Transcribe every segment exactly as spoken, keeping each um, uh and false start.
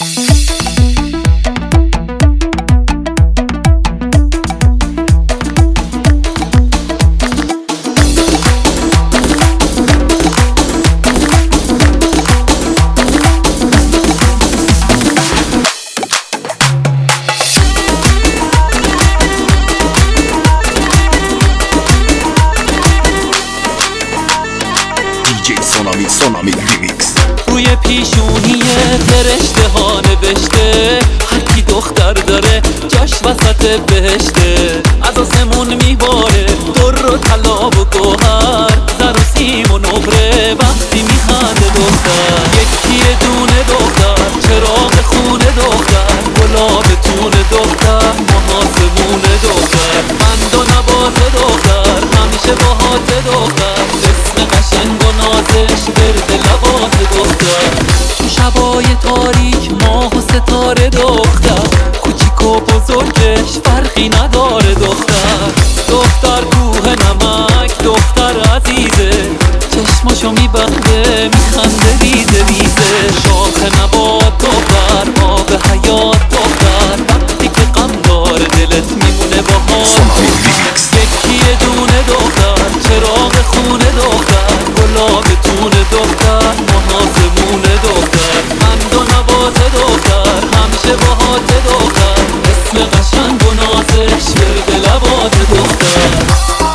سونامی ریمیکس. روی پیشونی فرشته ها نوشته هر کی دختر داره جاش وسط بهشته. از آسمون میباره در و طلا و گوهر، زر و سیم و نقره وقتی میخنده دختر. یکی دونه دختر، چراغ خونه دختر، گلاب تون دختر، محاسمون دختر، قند و نبات دختر، همیشه باهات دختر، اسم قشنگ و نازش ورد لبات دختر. تو شبای تاریک ماه و ستاره دختر، کوچیک و بزرگش فرقی نداره دختر. دختر کوه نمک، دختر عزیزه، چشماشو میبنده میخنده ریزه ریزه. شاخ نبات دختر، آب حیات دختر، وقتی که غم داره دلت میمونه باهات. یکی دونه دختر، چراغ خونه دختر، گلاب تون دختر، محاسمون دختر، قند و نبات دختر، همیشه باهات دختر، اسم قشنگ و نازش ورد لبات دختر.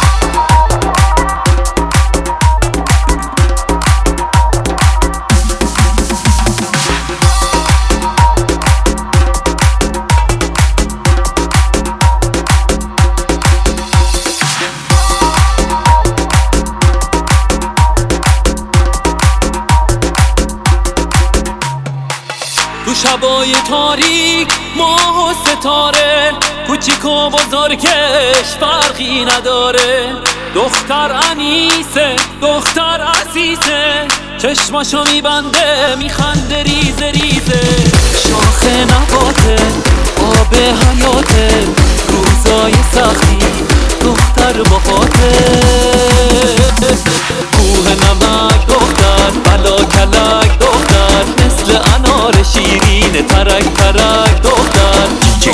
تو شبای تاریک ماه و ستاره، کوچیک و بزرگش فرقی نداره. دختر انیسه، دختر عزیزه، چشماشو میبنده میخنده ریزه ریزه. شاخ نباته، آب حیاته، روزای سختی دختر باهاته. کوه نمک دختر، بلا کلک دختر، مثل انار شیرین ترک ترک دختر.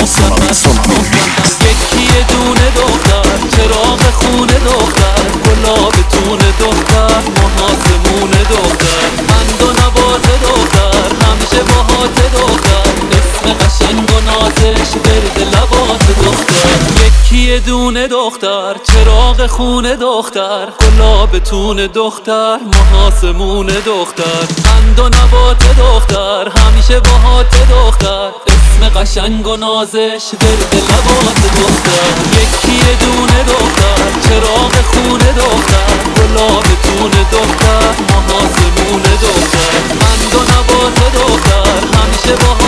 یکی دونه دختر، چراغ خونه دختر، گلاب تون دختر، محاسمون دختر، قند و نبات دختر، همیشه باهات دختر، اسم قشنگ و نازش ورد لبات دختر. یکی دونه دختر، چراغ خونه دختر، گلاب تون دختر، محاسمون دختر، قند و نبات دختر، همیشه باهات دختر، اسم قشنگ و نازش ورد لبات دختر. یکی دونه دختر، چراغ خونه دختر، گلاب تون دختر، محاسمون دختر، قند و نبات دختر، همیشه باهات